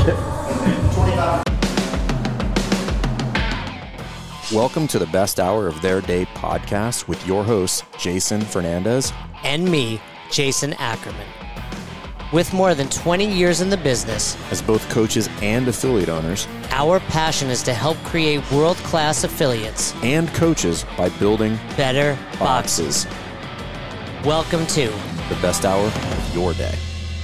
Welcome to the best hour of their day podcast with your hosts, Jason Fernandez. And me, Jason Ackerman. With more than 20 years in the business, as both coaches and affiliate owners, our passion is to help create world-class affiliates and coaches by building better boxes. Welcome to the best hour of your day.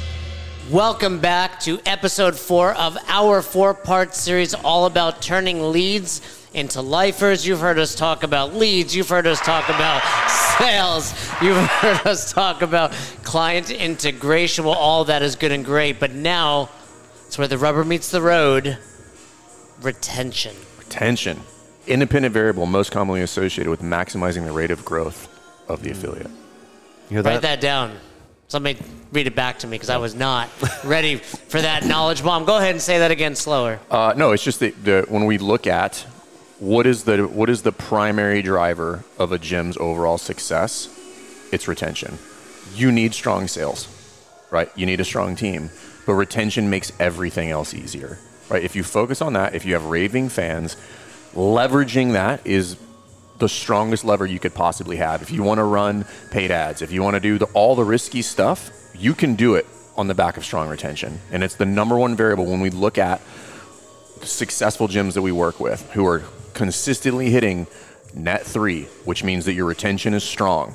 Welcome back to episode 4 of our 4-part series all about turning leads into lifers. You've heard us talk about leads. You've heard us talk about sales. You've heard us talk about client integration. Well, all that is good and great, but now it's where the rubber meets the road. Retention. Retention. Independent variable most commonly associated with maximizing the rate of growth of the affiliate. You hear that? Write that down. Somebody read it back to me because I was not ready for that knowledge bomb. Go ahead and say that again slower. No, it's just when we look at what is the primary driver of a gym's overall success, it's retention. You need strong sales, right? You need a strong team, but retention makes everything else easier, right? If you focus on that, if you have raving fans, leveraging that is the strongest lever you could possibly have. If you want to run paid ads, if you want to do all the risky stuff, you can do it on the back of strong retention. And it's the number one variable when we look at successful gyms that we work with who are consistently hitting net 3, which means that your retention is strong.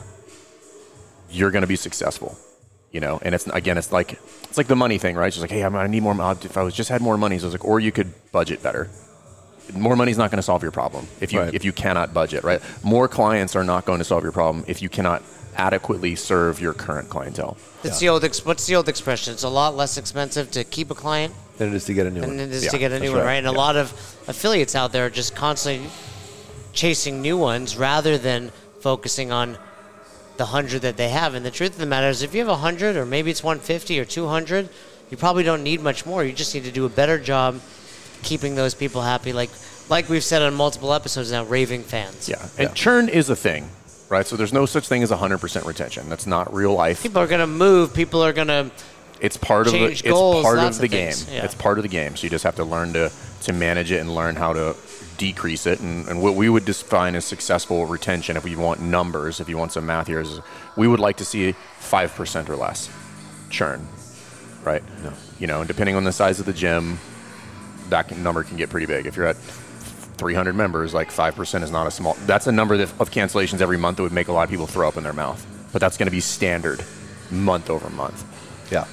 You're going to be successful, you know. And it's like the money thing, right? It's just like, hey, I need more. If I just had more money, so it's like, or you could budget better. More money is not going to solve your problem if you cannot budget, right? More clients are not going to solve your problem if you cannot adequately serve your current clientele. What's the old expression? It's a lot less expensive to keep a client than it is to get a new one. And a lot of affiliates out there are just constantly chasing new ones rather than focusing on the 100 that they have. And the truth of the matter is, if you have 100 or maybe it's 150 or 200, you probably don't need much more. You just need to do a better job keeping those people happy. Like we've said on multiple episodes now, raving fans. Yeah, and churn is a thing, right? So there's no such thing as 100% retention. That's not real life. People are going to move. People are going to It's part of the game. Yeah. It's part of the game. So you just have to learn to manage it and learn how to decrease it. And what we would define as successful retention, if we want numbers, if you want some math here, is we would like to see 5% or less churn, right? No. You know, and depending on the size of the gym, that number can get pretty big. If you're at 300 members, like 5% is not a small. That's a number of cancellations every month that would make a lot of people throw up in their mouth. But that's going to be standard month over month. Yeah.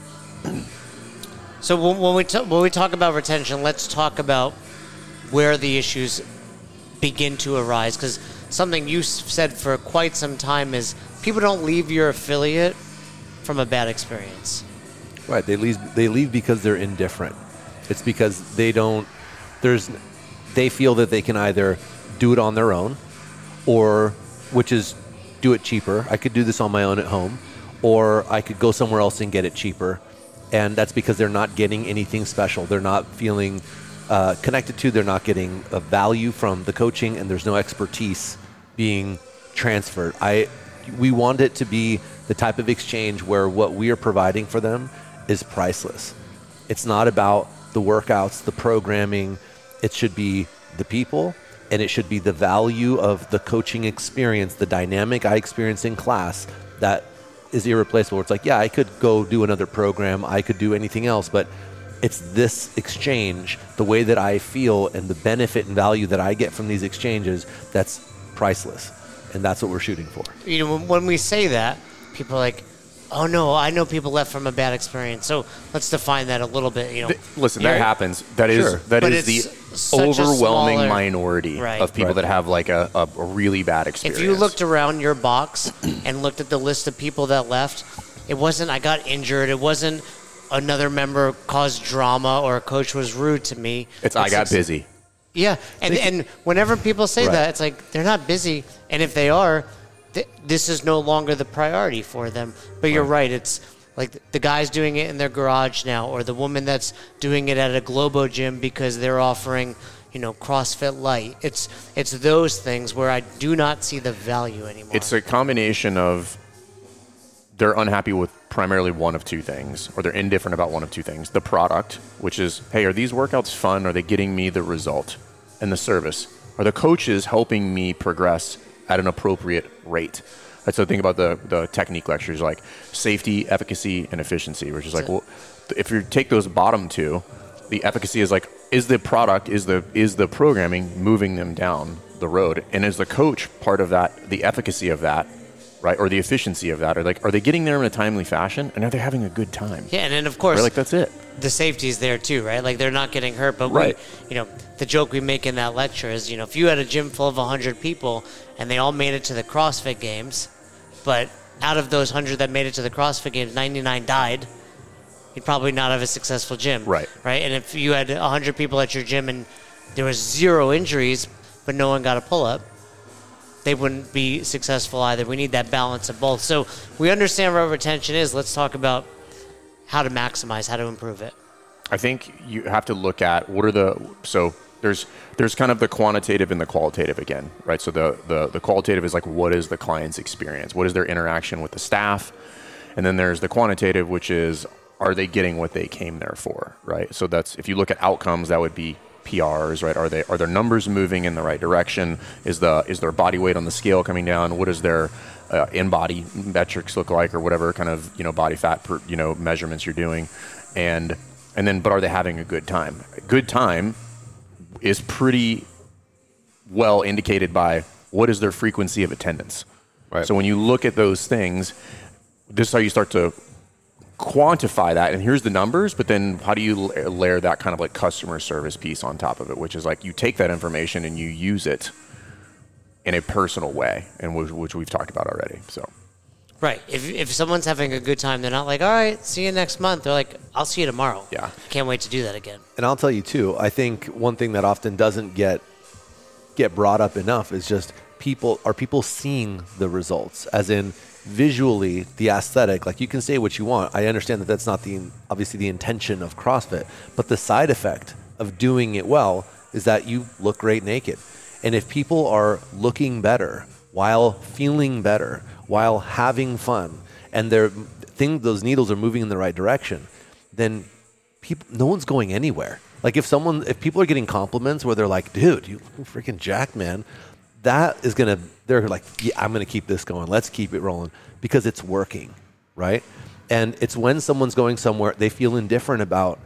So when we talk about retention, let's talk about where the issues begin to arise. Because something you said for quite some time is people don't leave your affiliate from a bad experience. Right. They leave because they're indifferent. It's because they feel that they can either do it on their own, or which is do it cheaper. I could do this on my own at home, or I could go somewhere else and get it cheaper. And that's because they're not getting anything special. They're not feeling connected to. They're not getting a value from the coaching, and there's no expertise being transferred. We want it to be the type of exchange where what we are providing for them is priceless. It's not about the workouts, the programming. It should be the people, and it should be the value of the coaching experience, the dynamic I experienced in class that is irreplaceable. It's like, yeah, I could go do another program, I could do anything else, but it's this exchange, the way that I feel and the benefit and value that I get from these exchanges, that's priceless. And that's what we're shooting for. You know, when we say that, people are like, oh no, I know people left from a bad experience. So let's define that a little bit. You know, listen, that happens. That is the overwhelming minority of people that have like a really bad experience. If you looked around your box and looked at the list of people that left, it wasn't I got injured. It wasn't another member caused drama or a coach was rude to me. It's I got busy. Yeah, and whenever people say that, it's like they're not busy, and if they are, this is no longer the priority for them. But you're right. It's like the guy's doing it in their garage now, or the woman that's doing it at a Globo gym because they're offering, you know, CrossFit Light. It's those things where I do not see the value anymore. It's a combination of they're unhappy with primarily one of two things, or they're indifferent about one of two things. The product, which is, hey, are these workouts fun? Are they getting me the result? And the service. Are the coaches helping me progress at an appropriate rate? So think about the technique lectures, like safety, efficacy, and efficiency, which is like, well, if you take those bottom two, the efficacy is like, is the product, is the programming moving them down the road? And is the coach part of that, the efficacy of that, right? Or the efficiency of that? Or like, are they getting there in a timely fashion? And are they having a good time? Yeah, and then of course, right, like that's it. The safety is there too, right? Like they're not getting hurt, but right. The joke we make in that lecture is, if you had a gym full of 100 people and they all made it to the CrossFit Games, but out of those 100 that made it to the CrossFit Games, 99 died, you'd probably not have a successful gym. Right. Right? And if you had 100 people at your gym and there was 0 injuries, but no one got a pull-up, they wouldn't be successful either. We need that balance of both. So we understand what retention is. Let's talk about how to maximize, how to improve it. I think you have to look at there's kind of the quantitative and the qualitative again, right? So the qualitative is like, what is the client's experience? What is their interaction with the staff? And then there's the quantitative, which is, are they getting what they came there for, right? So that's, if you look at outcomes, that would be PRs, right? Are their numbers moving in the right direction? Is their body weight on the scale coming down? What does their in-body metrics look like, or whatever kind of body fat measurements you're doing, and then, but are they having a good time? A good time is pretty well indicated by what is their frequency of attendance. Right. So when you look at those things, this is how you start to quantify that. And here's the numbers, but then how do you layer that kind of like customer service piece on top of it, which is like you take that information and you use it in a personal way, and which we've talked about already. So. Right. If someone's having a good time, they're not like, all right, see you next month. They're like, I'll see you tomorrow. Yeah. Can't wait to do that again. And I'll tell you too, I think one thing that often doesn't get brought up enough is just people seeing the results, as in visually, the aesthetic. Like, you can say what you want. I understand that that's not obviously the intention of CrossFit, but the side effect of doing it well is that you look great naked. And if people are looking better while feeling better, while having fun, and those needles are moving in the right direction, then no one's going anywhere. Like if people are getting compliments where they're like, dude, you freaking jacked, man, they're like, yeah, I'm going to keep this going. Let's keep it rolling because it's working, right? And it's when someone's going somewhere, they feel indifferent about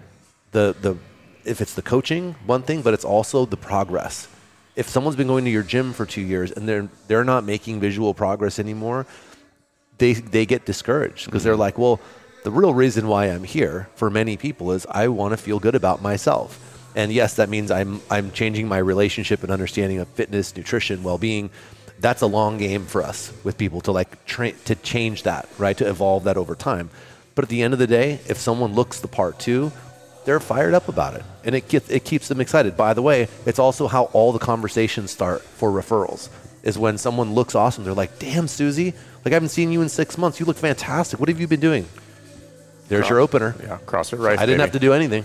if it's the coaching, one thing, but it's also the progress. If someone's been going to your gym for 2 years and they're not making visual progress anymore, they get discouraged because they're like, well, the real reason why I'm here for many people is I want to feel good about myself. And yes, that means I'm changing my relationship and understanding of fitness, nutrition, well-being. That's a long game for us with people to to change that, right? To evolve that over time. But at the end of the day, if someone looks the part too, they're fired up about it, and it keeps them excited. By the way, it's also how all the conversations start for referrals, is when someone looks awesome. They're like, damn, Susie, like I haven't seen you in 6 months. You look fantastic. What have you been doing? There's your opener. Yeah, CrossFit Rife. I didn't have to do anything,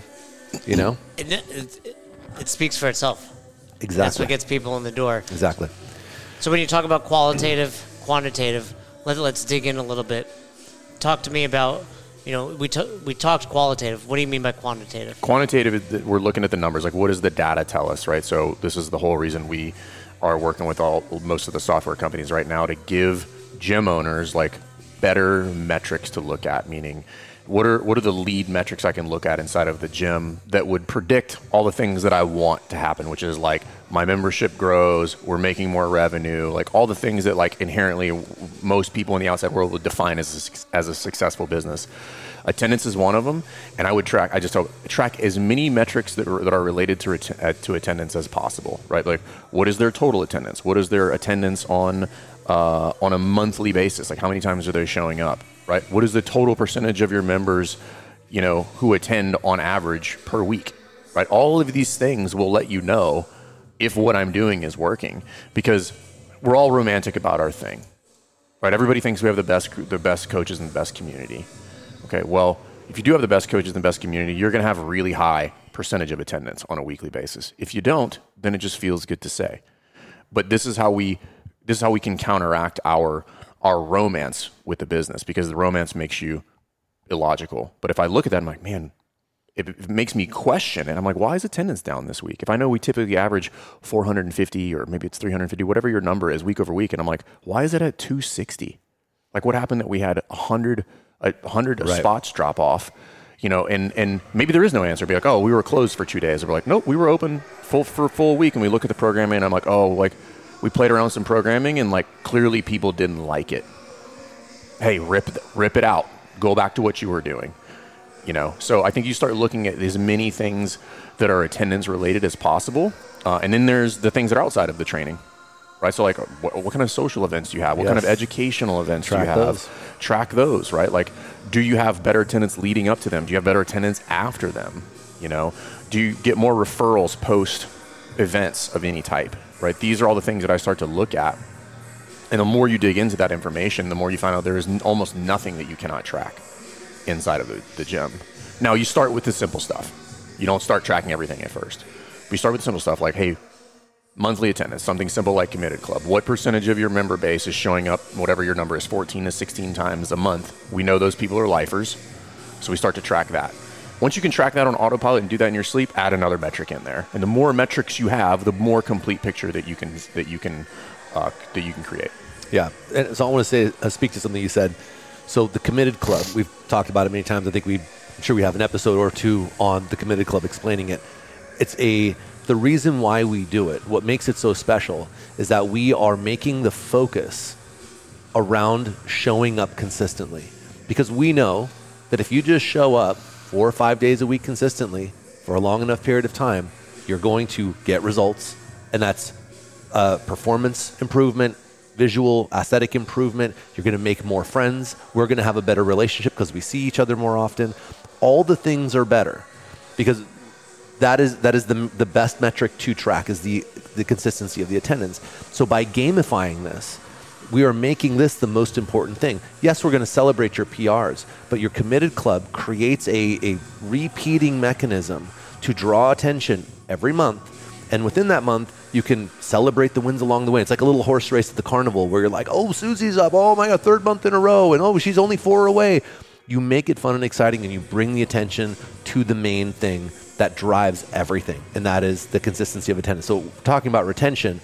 It speaks for itself. Exactly. That's what gets people in the door. Exactly. So when you talk about qualitative, quantitative, let's dig in a little bit. Talk to me about, we talked qualitative. What do you mean by quantitative? Quantitative, we're looking at the numbers. Like, what does the data tell us, right? So this is the whole reason we are working with most of the software companies right now to give gym owners like better metrics to look at, meaning what are the lead metrics I can look at inside of the gym that would predict all the things that I want to happen, which is like my membership grows, we're making more revenue, like all the things that like inherently most people in the outside world would define as a successful business. Attendance is one of them, and I just track as many metrics that are related to attendance as possible, right? Like, what is their total attendance? What is their attendance on a monthly basis? Like, how many times are they showing up, right? What is the total percentage of your members, who attend on average per week, right? All of these things will let you know if what I'm doing is working, because we're all romantic about our thing, right? Everybody thinks we have the best coaches and the best community. Okay, well, if you do have the best coaches and the best community, you're going to have a really high percentage of attendance on a weekly basis. If you don't, then it just feels good to say. But this is how we can counteract our romance with the business, because the romance makes you illogical. But if I look at that, I'm like, man, it makes me question it. I'm like, why is attendance down this week? If I know we typically average 450 or maybe it's 350, whatever your number is week over week, and I'm like, why is it at 260? Like, what happened that we had 100 spots drop off? You know, and maybe there is no answer. Be like, oh, we were closed for 2 days. Or we're like, nope, we were open for a full week. And we look at the programming, and I'm like, oh, like we played around with some programming, and like clearly people didn't like it. Hey, rip it out. Go back to what you were doing. You know, so I think you start looking at as many things that are attendance related as possible, and then there's the things that are outside of the training, right? So like, what kind of social events do you have? What kind of educational events do you have? Track those, right? Like, do you have better attendance leading up to them? Do you have better attendance after them? You know, do you get more referrals post events of any type, right? These are all the things that I start to look at, and the more you dig into that information, the more you find out there is almost nothing that you cannot track inside of the gym. Now, you start with the simple stuff. You don't start tracking everything at first. We start with the simple stuff like, hey, monthly attendance, something simple like Committed Club. What percentage of your member base is showing up, whatever your number is, 14 to 16 times a month? We know those people are lifers, so we start to track that. Once you can track that on autopilot and do that in your sleep, add another metric in there. And the more metrics you have, the more complete picture that you can create. Yeah, and so I want to speak to something you said. So the Committed Club, we've talked about it many times. I think I'm sure we have an episode or two on the Committed Club explaining it. The reason why we do it, what makes it so special, is that we are making the focus around showing up consistently. Because we know that if you just show up 4 or 5 days a week consistently for a long enough period of time, you're going to get results, and that's performance improvement, visual, aesthetic improvement. You're going to make more friends. We're going to have a better relationship because we see each other more often. All the things are better because that is the best metric to track is the consistency of the attendance. So by gamifying this, we are making this the most important thing. Yes, we're going to celebrate your PRs, but your Committed Club creates a repeating mechanism to draw attention every month. And within that month, you can celebrate the wins along the way. It's like a little horse race at the carnival where you're like, oh, Susie's up. Oh, my God, 3rd month in a row. And, oh, she's only 4 away. You make it fun and exciting, and you bring the attention to the main thing that drives everything, and that is the consistency of attendance. So talking about retention,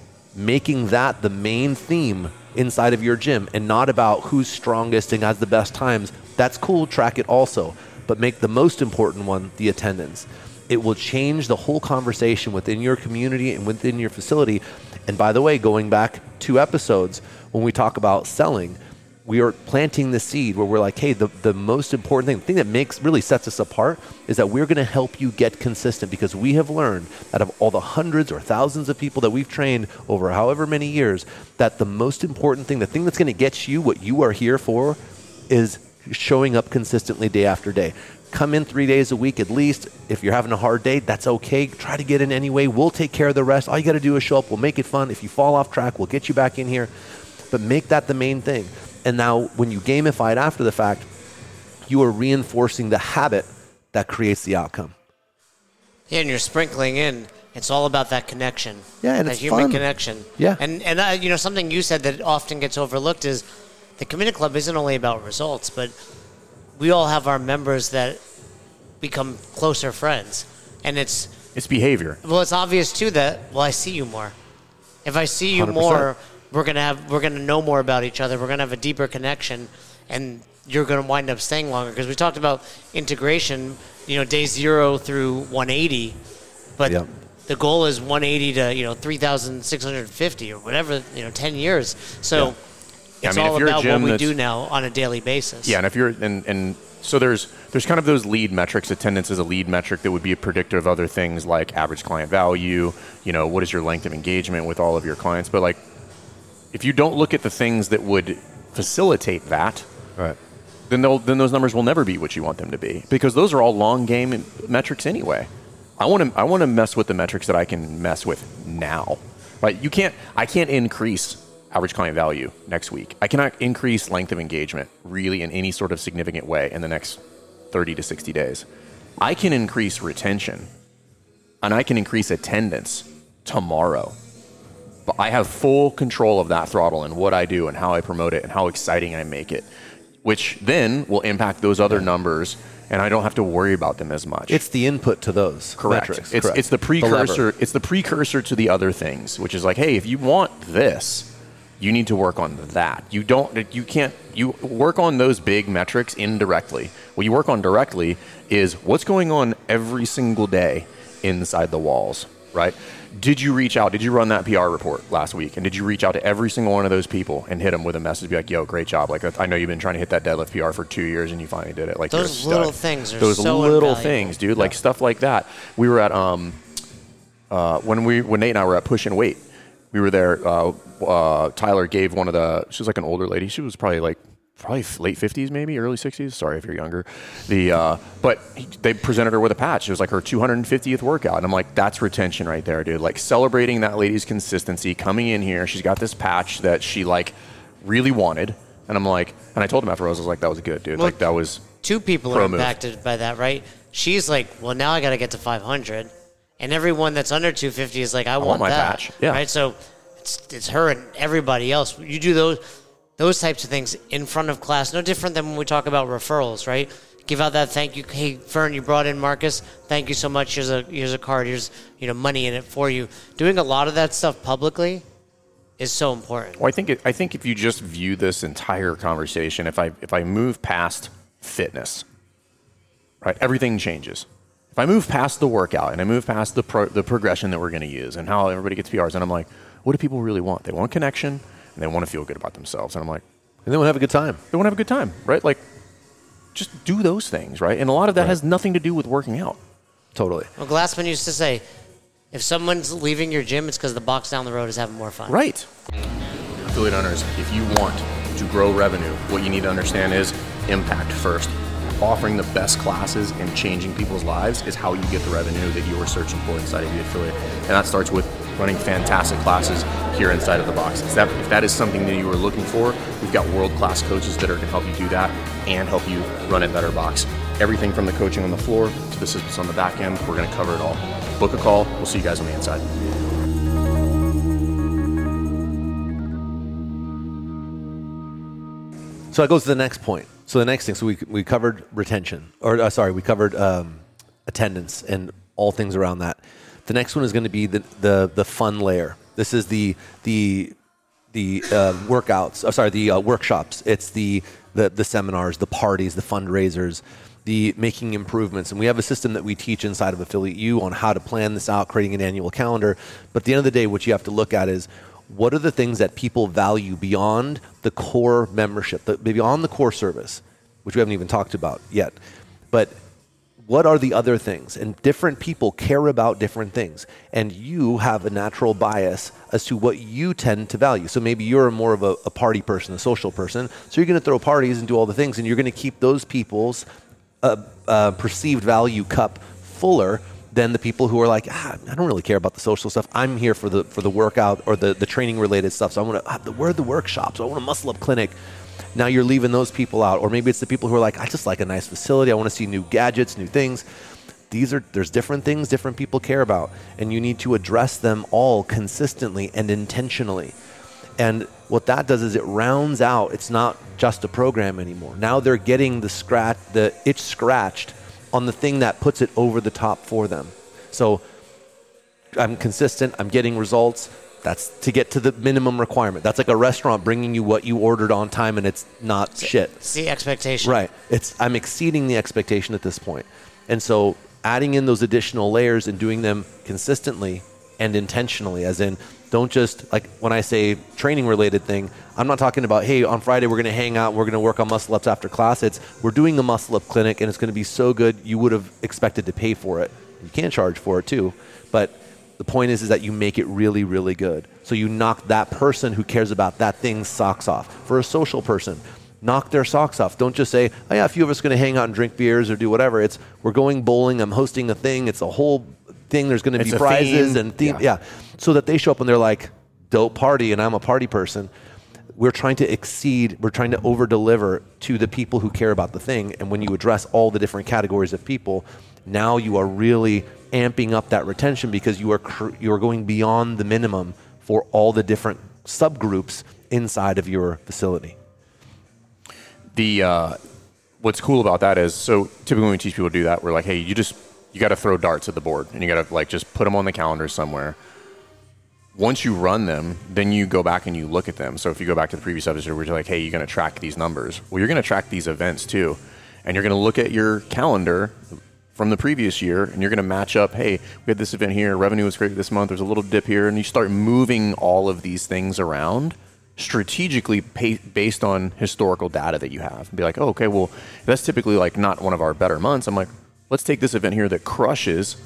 making that the main theme inside of your gym and not about who's strongest and has the best times, that's cool, track it also. But make the most important one the attendance. It will change the whole conversation within your community and within your facility. And by the way, going back 2 episodes, when we talk about selling, we are planting the seed where we're like, hey, the most important thing, the thing that really sets us apart is that we're going to help you get consistent because we have learned out of all the hundreds or thousands of people that we've trained over however many years, that the most important thing, the thing that's going to get you what you are here for is showing up consistently day after day. Come in 3 days a week at least. If you're having a hard day, that's okay. Try to get in anyway. We'll take care of the rest. All you got to do is show up. We'll make it fun. If you fall off track, we'll get you back in here. But make that the main thing. And now when you gamify it after the fact, you are reinforcing the habit that creates the outcome. Yeah, and you're sprinkling in. It's all about that connection. Yeah, and that it's human fun. Connection. Yeah. And you know, something you said that often gets overlooked is the Committed Club isn't only about results, but we all have our members that become closer friends. And it's behavior. Well, it's obvious too that, well, I see you more. If I see you 100%. more, we're gonna know more about each other. We're gonna have a deeper connection, and you're gonna wind up staying longer. Because we talked about integration, you know, day 0 through 180, but Yep. the goal is 180 to 3,650 or whatever, 10 years. So it's all about what we do now on a daily basis. Yeah, and if you're and so there's kind of those lead metrics. Attendance is a lead metric that would be a predictor of other things like average client value. What is your length of engagement with all of your clients? But like, if you don't look at the things that would facilitate that, Right. then those numbers will never be what you want them to be because those are all long game metrics anyway. I want to mess with the metrics that I can mess with now. Right? I can't increase average client value next week. I cannot increase length of engagement really in any sort of significant way in the next 30 to 60 days. I can increase retention and I can increase attendance tomorrow. But I have full control of that throttle and what I do and how I promote it and how exciting I make it. which then will impact those other numbers, and I don't have to worry about them as much. It's the input to those correct. metrics. It's the precursor. It's the precursor to the other things, which is like, hey, if you want this, you need to work on that. You work on those big metrics indirectly. What you work on directly is what's going on every single day inside the walls, right? Did you reach out? Did you run that PR report last week? And did you reach out to every single one of those people and hit them with a message? Be like, yo, great job. Like, I know you've been trying to hit that deadlift PR for 2 years and you finally did it. Like, those little things are those so little invaluable. things, dude. Like stuff like that. We were at when Nate and I were at Push and Weight. We were there. Tyler gave one of she was like an older lady. She was probably late 50s, maybe early 60s. Sorry if you're younger. But they presented her with a patch. It was like her 250th workout. And I'm like, that's retention right there, dude. Like celebrating that lady's consistency, coming in here. She's got this patch that she like really wanted. And I'm like, and I told him afterwards, I was like, that was good, dude. Well, like that was two people are impacted by that, right? She's like, well, now I got to get to 500. And everyone that's under 250 is like, I want my that. patch. Yeah. Right? So it's her and everybody else. You do those types of things in front of class, no different than when we talk about referrals, right? Give out that thank you. Hey, Fern, you brought in Marcus. Thank you so much. Here's a card. Here's money in it for you. Doing a lot of that stuff publicly is so important. Well, I think if you just view this entire conversation, if I move past fitness, right, everything changes. If I move past the workout and I move past the progression that we're going to use and how everybody gets PRs, and I'm like, what do people really want? They want connection and they want to feel good about themselves. And I'm like, and they want to have a good time. They want to have a good time, right? Like, just do those things, right? And a lot of that has nothing to do with working out. Totally. Well, Glassman used to say, if someone's leaving your gym, it's because the box down the road is having more fun. Right. Affiliate owners, if you want to grow revenue, what you need to understand is impact first. Offering the best classes and changing people's lives is how you get the revenue that you are searching for inside of the affiliate. And that starts with running fantastic classes here inside of the box. If that is something that you are looking for, we've got world-class coaches that are going to help you do that and help you run a better box. Everything from the coaching on the floor to the systems on the back end, we're going to cover it all. Book a call. We'll see you guys on the inside. So that goes to the next point. So the next thing, so we covered retention, we covered attendance and all things around that. The next one is going to be the fun layer. This is the workouts. The workshops. It's the seminars, the parties, the fundraisers, the making improvements. And we have a system that we teach inside of Affiliate U on how to plan this out, creating an annual calendar. But at the end of the day, what you have to look at is, what are the things that people value beyond the core membership, beyond the core service, which we haven't even talked about yet? But what are the other things? And different people care about different things. And you have a natural bias as to what you tend to value. So maybe you're more of a party person, a social person. So you're going to throw parties and do all the things, and you're going to keep those people's perceived value cup fuller than the people who are like, I don't really care about the social stuff. I'm here for the workout or the training related stuff. So I want to, where are the workshops? I want a muscle up clinic. Now you're leaving those people out. Or maybe it's the people who are like, I just like a nice facility. I want to see new gadgets, new things. There's different things different people care about. And you need to address them all consistently and intentionally. And what that does is it rounds out, it's not just a program anymore. Now they're getting the itch scratched on the thing that puts it over the top for them. So I'm consistent, I'm getting results. That's to get to the minimum requirement. That's like a restaurant bringing you what you ordered on time and it's not shit. It's the expectation. Right. I'm exceeding the expectation at this point. And so adding in those additional layers and doing them consistently and intentionally, as in, don't just, like when I say training related thing, I'm not talking about, hey, on Friday we're going to hang out, we're going to work on muscle ups after class. We're doing the muscle up clinic and it's going to be so good you would have expected to pay for it. You can charge for it too, but the point is that you make it really, really good. So you knock that person who cares about that thing's socks off. For a social person, knock their socks off. Don't just say, oh yeah, a few of us are going to hang out and drink beers or do whatever. We're going bowling, I'm hosting a thing, it's a whole thing, there's going to be prizes and theme. Yeah. So that they show up and they're like, dope party, and I'm a party person. We're trying to exceed, we're trying to over-deliver to the people who care about the thing. And when you address all the different categories of people, now you are really amping up that retention because you are going beyond the minimum for all the different subgroups inside of your facility. What's cool about that is, so typically when we teach people to do that, we're like, hey, you got to throw darts at the board, and you got to like just put them on the calendar somewhere. Once you run them, then you go back and you look at them. So if you go back to the previous episode, we're like, hey, you're going to track these numbers. Well, you're going to track these events too, and you're going to look at your calendar from the previous year, and you're going to match up, hey, we had this event here, revenue was great this month, there's a little dip here, and you start moving all of these things around strategically based on historical data that you have. And be like, oh, okay, well, that's typically like not one of our better months. I'm like, let's take this event here that crushes,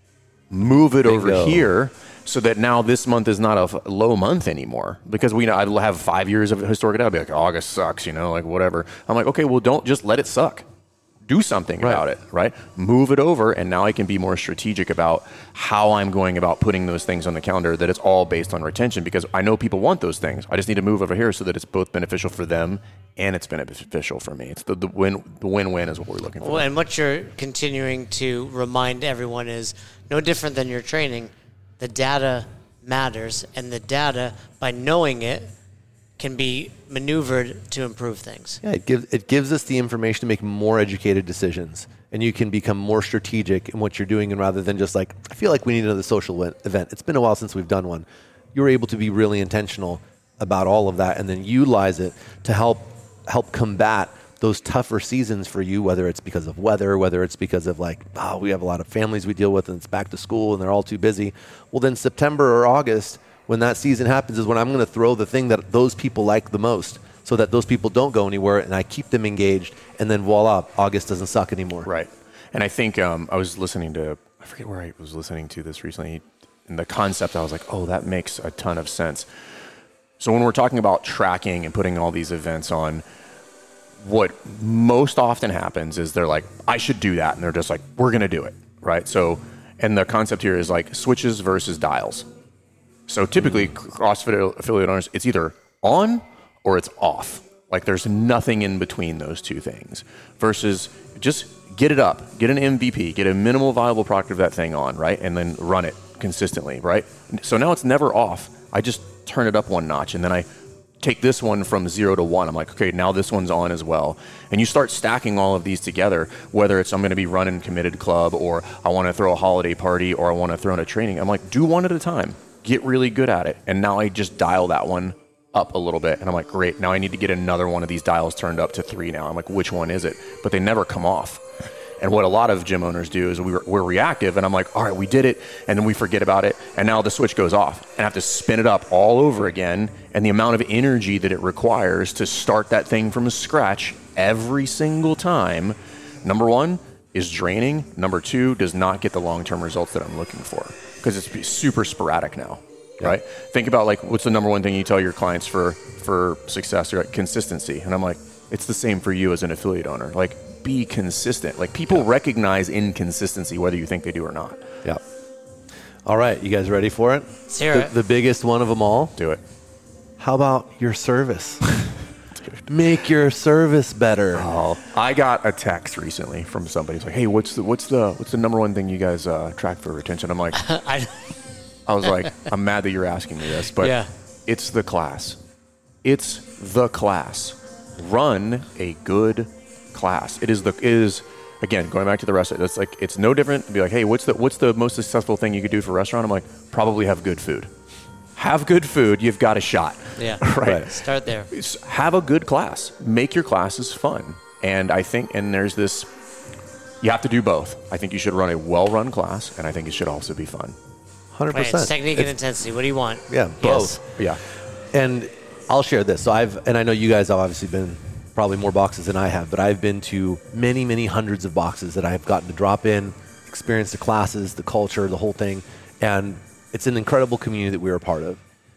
move it over here, so that now this month is not a low month anymore. Because I have 5 years of historical data. I'll be like, August sucks, like whatever. I'm like, okay, well, don't just let it suck. Do something about it, right? Move it over, and now I can be more strategic about how I'm going about putting those things on the calendar, that it's all based on retention, because I know people want those things. I just need to move over here so that it's both beneficial for them and it's beneficial for me. It's the win-win is what we're looking for. Well, and what you're continuing to remind everyone is no different than your training. The data matters, and the data, by knowing it, can be maneuvered to improve things. Yeah, it gives us the information to make more educated decisions, and you can become more strategic in what you're doing, and rather than just like, I feel like we need another social event. It's been a while since we've done one. You're able to be really intentional about all of that, and then utilize it to help combat those tougher seasons for you, whether it's because of weather, whether it's because of like, we have a lot of families we deal with and it's back to school and they're all too busy. Well, then September or August, when that season happens, is when I'm going to throw the thing that those people like the most, so that those people don't go anywhere, and I keep them engaged, and then voila, August doesn't suck anymore. Right. And I think I was listening to, I forget where I was listening to this recently, and the concept, I was like, oh, that makes a ton of sense. So when we're talking about tracking and putting all these events on, what most often happens is they're like, I should do that, and they're just like, we're going to do it, right? So, and the concept here is like switches versus dials. So typically, CrossFit affiliate owners, it's either on or it's off. Like there's nothing in between those two things. Versus just get it up, get an MVP, get a minimal viable product of that thing on, right? And then run it consistently, right? So now it's never off. I just turn it up one notch, and then I take this one from 0 to 1. I'm like, okay, now this one's on as well. And you start stacking all of these together, whether it's I'm going to be running committed club, or I want to throw a holiday party, or I want to throw in a training. I'm like, do one at a time. Get really good at it. And now I just dial that one up a little bit. And I'm like, great, now I need to get another one of these dials turned up to 3 now. I'm like, which one is it? But they never come off. And what a lot of gym owners do is we're reactive, and I'm like, all right, we did it, and then we forget about it, and now the switch goes off, and I have to spin it up all over again, and the amount of energy that it requires to start that thing from scratch every single time, number one, is draining. Number two, does not get the long-term results that I'm looking for, because it's super sporadic now, right? Think about like, what's the number one thing you tell your clients for success? Or like, consistency. And I'm like, it's the same for you as an affiliate owner. Like, be consistent. Like, people recognize inconsistency, whether you think they do or not. Yeah. All right, you guys ready for it? Let's hear it. The biggest one of them all. Do it. How about your service? Make your service better. Oh, I got a text recently from somebody. It's like, hey, what's the number one thing you guys track for retention? I'm like, I was like, I'm mad that you're asking me this, but it's the class. It's the class. Run a good class. It is again, going back to the restaurant. It's like, it's no different to be like, hey, what's the most successful thing you could do for a restaurant? I'm like, probably have good food. Have good food, you've got a shot. Yeah. Right. Start there. Have a good class. Make your classes fun. And I think, and there's this, you have to do both. I think you should run a well-run class, and I think it should also be fun. 100%. Right, it's technique and intensity. What do you want? Yeah, both. Yes. Yeah. And I'll share this. So I know you guys have obviously been probably more boxes than I have, but I've been to many, many hundreds of boxes that I've gotten to drop in, experience the classes, the culture, the whole thing. And it's an incredible community that we're a part of.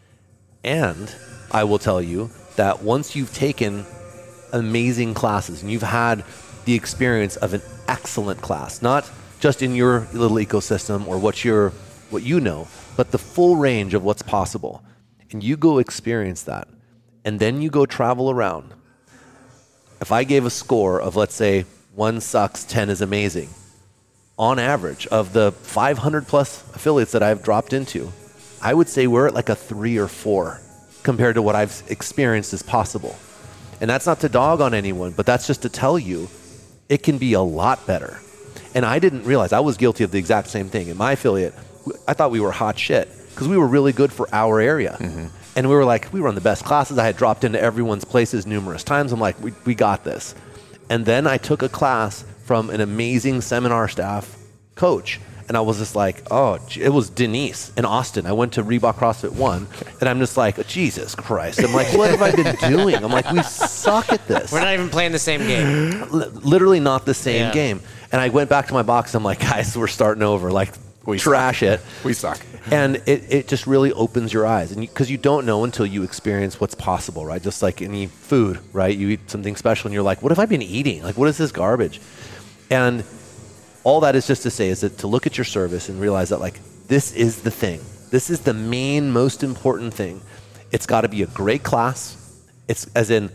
And I will tell you that once you've taken amazing classes and you've had the experience of an excellent class, not just in your little ecosystem or what you know, but the full range of what's possible, and you go experience that, and then you go travel around. If I gave a score of, let's say, 1 sucks, 10 is amazing, on average, of the 500 plus affiliates that I've dropped into, I would say we're at like a 3 or 4 compared to what I've experienced as possible. And that's not to dog on anyone, but that's just to tell you it can be a lot better. And I didn't realize, I was guilty of the exact same thing. In my affiliate, I thought we were hot shit because we were really good for our area. And we were on the best classes. I had dropped into everyone's places numerous times. I'm like, we got this. And then I took a class from an amazing seminar staff coach. And I was just like, it was Denise in Austin. I went to Reebok CrossFit 1, and I'm just like, Jesus Christ. I'm like, what have I been doing? I'm like, we suck at this. We're not even playing the same game. Literally not the same game. And I went back to my box. I'm like, guys, we're starting over. Like, we trash it. We suck. And it just really opens your eyes. And because you don't know until you experience what's possible, right? Just like any food, right? You eat something special, and you're like, what have I been eating? Like, what is this garbage? And all that is just to say is that to look at your service and realize that, like, this is the thing. This is the main, most important thing. It's got to be a great class. It's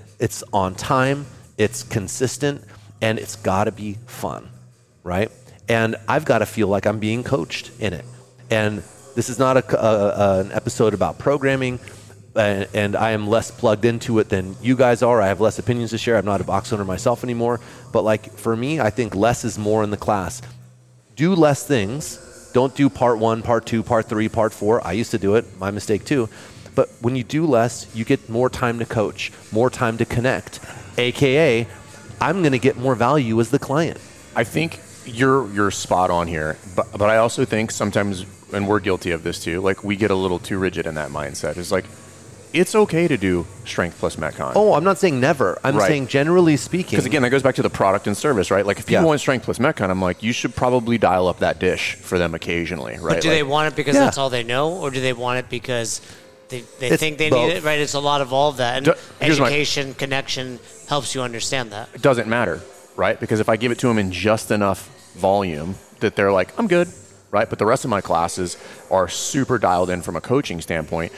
on time. It's consistent, and it's got to be fun, right? And I've got to feel like I'm being coached in it. And this is not an episode about programming, and I am less plugged into it than you guys are. I have less opinions to share. I'm not a box owner myself anymore. But like for me, I think less is more in the class. Do less things. Don't do part 1, part 2, part 3, part 4. I used to do it. My mistake too. But when you do less, you get more time to coach, more time to connect. AKA, I'm going to get more value as the client. I think you're spot on here. But I also think sometimes, and we're guilty of this too, like we get a little too rigid in that mindset. It's like, it's okay to do strength plus Metcon. Oh, I'm not saying never. I'm saying generally speaking. Because again, that goes back to the product and service, right? Like if people want strength plus Metcon, I'm like, you should probably dial up that dish for them occasionally, right? But do they want it because that's all they know, or do they want it because they think they need it, right? It's a lot of all of that. And education, connection helps you understand that. It doesn't matter, right? Because if I give it to them in just enough volume that they're like, I'm good, right? But the rest of my classes are super dialed in from a coaching standpoint.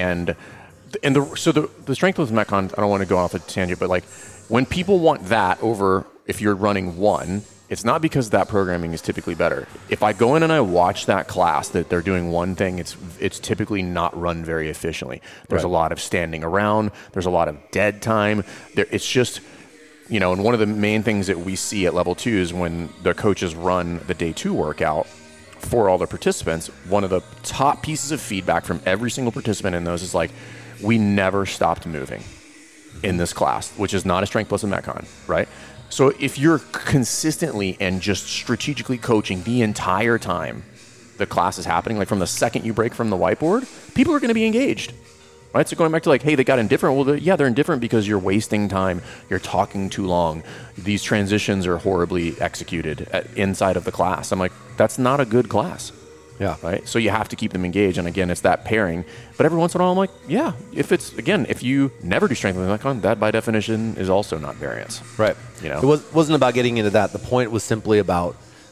So the strength with Metcon, I don't want to go off a tangent, but like when people want that over if you're running one, it's not because that programming is typically better. If I go in and I watch that class that they're doing one thing, it's typically not run very efficiently. There's a lot of standing around. There's a lot of dead time. It's just, and one of the main things that we see at level 2 is when the coaches run the day 2 workout for all the participants, one of the top pieces of feedback from every single participant in those is like, we never stopped moving in this class, which is not a strength plus a Metcon, right? So if you're consistently and just strategically coaching the entire time the class is happening, like from the second you break from the whiteboard, people are going to be engaged, right? So going back to like, hey, they got indifferent. Well, they're indifferent because you're wasting time. You're talking too long. These transitions are horribly executed inside of the class. I'm like, that's not a good class. Yeah. Right. So you have to keep them engaged. And again, it's that pairing. But every once in a while, I'm like, yeah, if you never do strength with Metcon, that by definition is also not variance. Right. It wasn't about getting into that. The point was simply about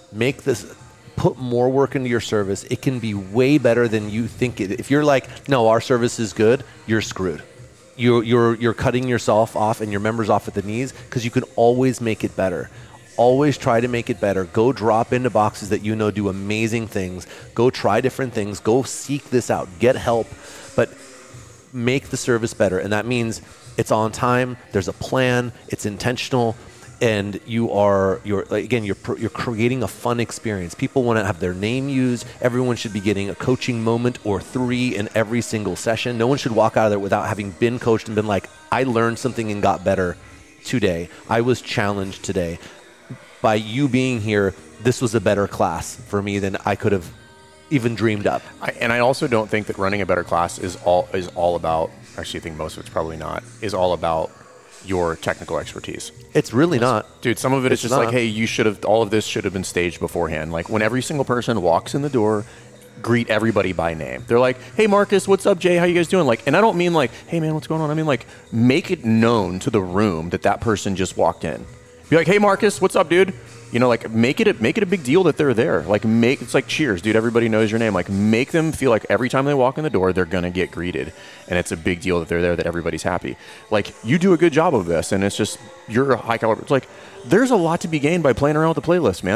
put more work into your service. It can be way better than you think it. If you're like, no, our service is good, you're screwed. You're cutting yourself off and your members off at the knees because you can always make it better. Always try to make it better. Go drop into boxes that do amazing things. Go try different things. Go seek this out. Get help, but make the service better. And that means it's on time. There's a plan. It's intentional, and you're creating a fun experience. People want to have their name used. Everyone should be getting a coaching moment or 3 in every single session. No one should walk out of there without having been coached and been like, I learned something and got better today. I was challenged today. By you being here, this was a better class for me than I could have even dreamed up. I also don't think that running a better class is all about, actually I think most of it's probably not, is all about your technical expertise. It's really not. Dude, some of it is just like, hey, all of this should have been staged beforehand. Like when every single person walks in the door, greet everybody by name. They're like, hey, Marcus, what's up, Jay? How you guys doing? Like, and I don't mean like, hey, man, what's going on? I mean like, make it known to the room that person just walked in. Be like, hey, Marcus, what's up, dude? Like make it a big deal that they're there. Like it's like cheers, dude. Everybody knows your name. Like make them feel like every time they walk in the door, they're gonna get greeted, and it's a big deal that they're there, that everybody's happy. Like you do a good job of this, and it's just you're a high caliber. It's like there's a lot to be gained by playing around with the playlist, man.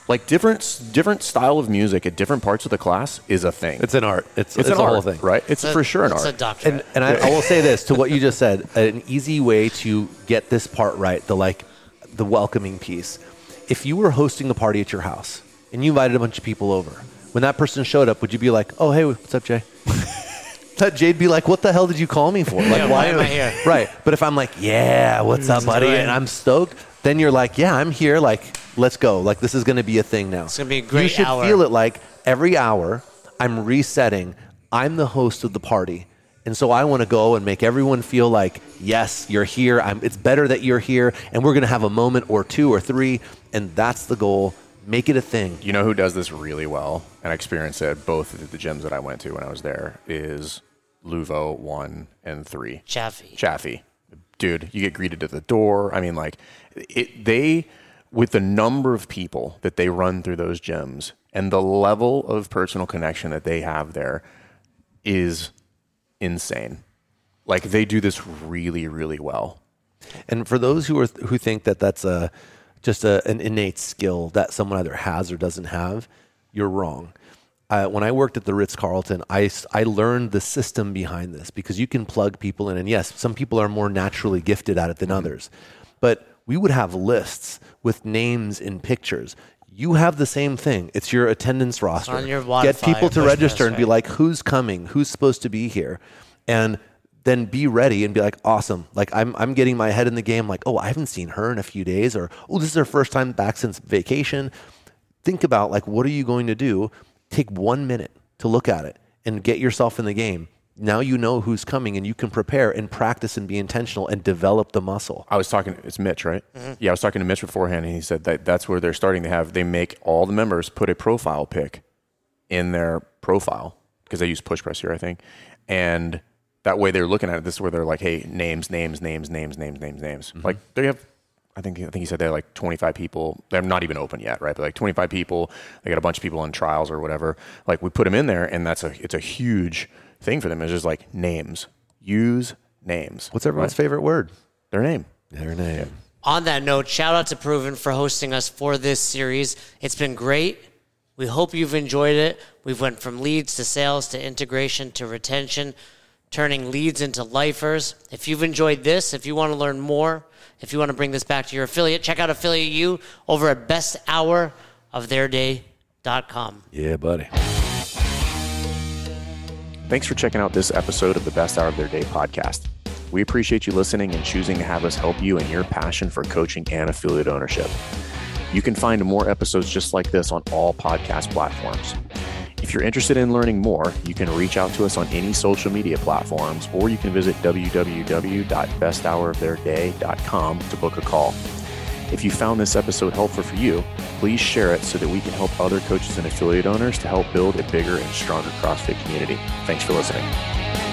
Like different style of music at different parts of the class is a thing. It's an art. It's an a whole art, thing, right? It's for sure an art. It's a doctorate. And I will say this to what you just said: an easy way to get this part right, the welcoming piece. If you were hosting a party at your house and you invited a bunch of people over, when that person showed up, would you be like, "Oh, hey, what's up, Jay?" Jay'd be like, "What the hell did you call me for? Like, Yeah, why am I here?" Right. But if I'm like, "Yeah, what's up, buddy?" right. and I'm stoked, then you're like, "Yeah, I'm here. Like, let's go. Like, this is going to be a thing now." It's gonna be a great You should hour. feel it like every hour I'm resetting. I'm the host of the party. And so I want to go and make everyone feel like, yes, you're here. It's better that you're here. And we're going to have a moment or two or three. And that's the goal. Make it a thing. You know who does this really well, and I experienced it at both of the gyms that I went to when I was there, is Luvo 1 and 3. Chaffee. Dude, you get greeted at the door. I mean, like, with the number of people that they run through those gyms and the level of personal connection that they have there is insane. Like, they do this really, really well. And for those who think that that's just an innate skill that someone either has or doesn't have, you're wrong. When I worked at the Ritz-Carlton, I learned the system behind this because you can plug people in. And yes, some people are more naturally gifted at it than others. But we would have lists with names and pictures. You have the same thing. It's your attendance roster. on your Wi-Fi, Get people to push register this, and be right. like, who's coming? Who's supposed to be here? And then be ready and be like, awesome. Like, I'm getting my head in the game. Like, oh, I haven't seen her in a few days. Or, oh, this is her first time back since vacation. Think about, like, what are you going to do? Take 1 minute to look at it and get yourself in the game. Now you know who's coming and you can prepare and practice and be intentional and develop the muscle. It's Mitch, right? Mm-hmm. Yeah, I was talking to Mitch beforehand, and he said that's where they're starting to they make all the members put a profile pic in their profile because they use push press here, I think. And that way they're looking at it. This is where they're like, hey, names. Mm-hmm. Like, they have, I think he said they have like 25 people. They're not even open yet, right? But like 25 people, they got a bunch of people on trials or whatever. Like, we put them in there, and it's a huge thing for them. It's just like names. Use names. What's everyone's favorite word? Their name. Their name. Yeah. On that note, shout out to Proven for hosting us for this series. It's been great. We hope you've enjoyed it. We've went from leads to sales to integration to retention, turning leads into lifers. If you've enjoyed this, if you want to learn more, if you want to bring this back to your affiliate, check out Affiliate U over at besthouroftheirday.com. Yeah, buddy. Thanks for checking out this episode of the Best Hour of Their Day podcast. We appreciate you listening and choosing to have us help you in your passion for coaching and affiliate ownership. You can find more episodes just like this on all podcast platforms. If you're interested in learning more, you can reach out to us on any social media platforms, or you can visit www.besthouroftheirday.com to book a call. If you found this episode helpful for you, please share it so that we can help other coaches and affiliate owners to help build a bigger and stronger CrossFit community. Thanks for listening.